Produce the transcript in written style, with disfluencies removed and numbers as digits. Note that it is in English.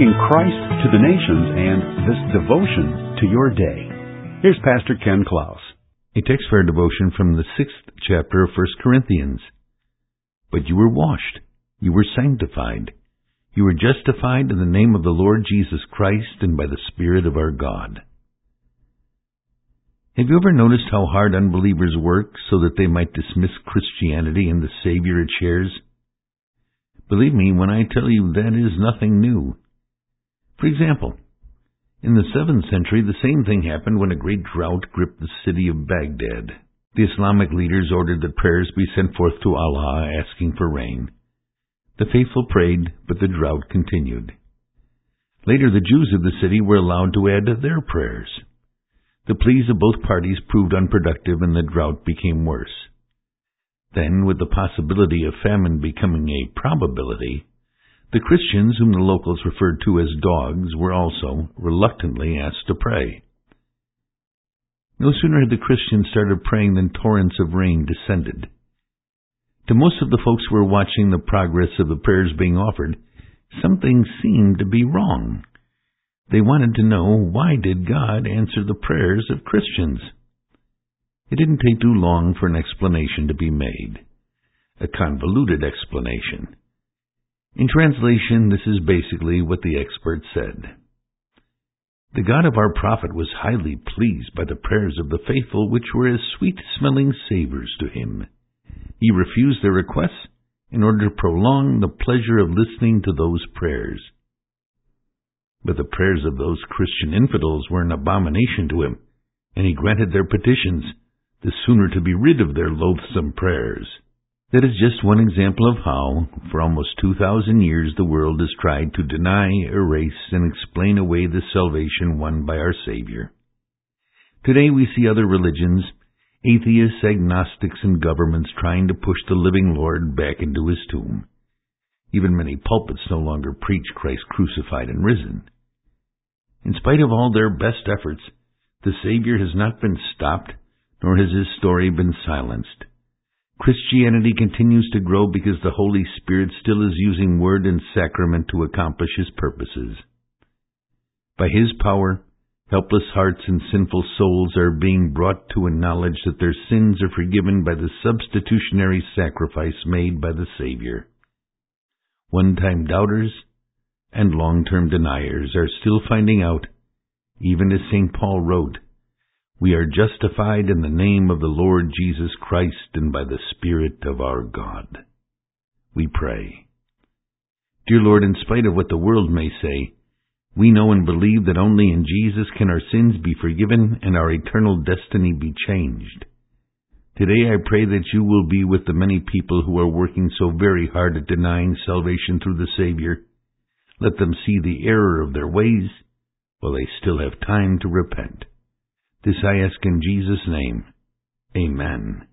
bringing Christ to the nations and this devotion to your day. Here's Pastor Ken Klaus. A text for our devotion from the 6th chapter of 1 Corinthians. But you were washed, you were sanctified, you were justified in the name of the Lord Jesus Christ and by the Spirit of our God. Have you ever noticed how hard unbelievers work so that they might dismiss Christianity and the Savior it shares? Believe me when I tell you that is nothing new. For example, in the 7th century, the same thing happened when a great drought gripped the city of Baghdad. The Islamic leaders ordered that prayers be sent forth to Allah asking for rain. The faithful prayed, but the drought continued. Later, the Jews of the city were allowed to add their prayers. The pleas of both parties proved unproductive and the drought became worse. Then, with the possibility of famine becoming a probability, the Christians, whom the locals referred to as dogs, were also reluctantly asked to pray. No sooner had the Christians started praying than torrents of rain descended. To most of the folks who were watching the progress of the prayers being offered, something seemed to be wrong. They wanted to know, why did God answer the prayers of Christians? It didn't take too long for an explanation to be made. A convoluted explanation. In translation, this is basically what the expert said. The God of our prophet was highly pleased by the prayers of the faithful, which were as sweet-smelling savors to him. He refused their requests in order to prolong the pleasure of listening to those prayers. But the prayers of those Christian infidels were an abomination to him, and he granted their petitions, the sooner to be rid of their loathsome prayers. That is just one example of how, for almost 2,000 years, the world has tried to deny, erase, and explain away the salvation won by our Savior. Today we see other religions, atheists, agnostics, and governments trying to push the living Lord back into his tomb. Even many pulpits no longer preach Christ crucified and risen. In spite of all their best efforts, the Savior has not been stopped, nor has his story been silenced. Christianity continues to grow because the Holy Spirit still is using word and sacrament to accomplish his purposes. By his power, helpless hearts and sinful souls are being brought to a knowledge that their sins are forgiven by the substitutionary sacrifice made by the Savior. One-time doubters and long-term deniers are still finding out, even as St. Paul wrote, "We are justified in the name of the Lord Jesus Christ and by the Spirit of our God." We pray. Dear Lord, in spite of what the world may say, we know and believe that only in Jesus can our sins be forgiven and our eternal destiny be changed. Today I pray that you will be with the many people who are working so very hard at denying salvation through the Savior. Let them see the error of their ways while they still have time to repent. This I ask in Jesus' name. Amen.